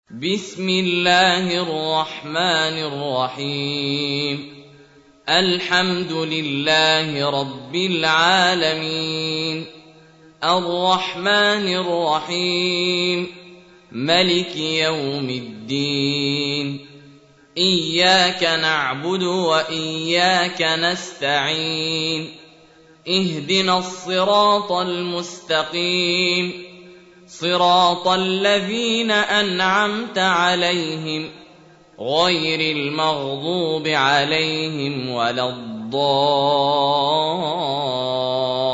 بسم الله الرحمن الرحيم. الحمد لله رب العالمين، الرحمن الرحيم، ملك يوم الدين. إياك نعبد وإياك نستعين، اهدنا الصراط المستقيم، صراط الذين أنعمت عليهم غير المغضوب عليهم ولا الضالين.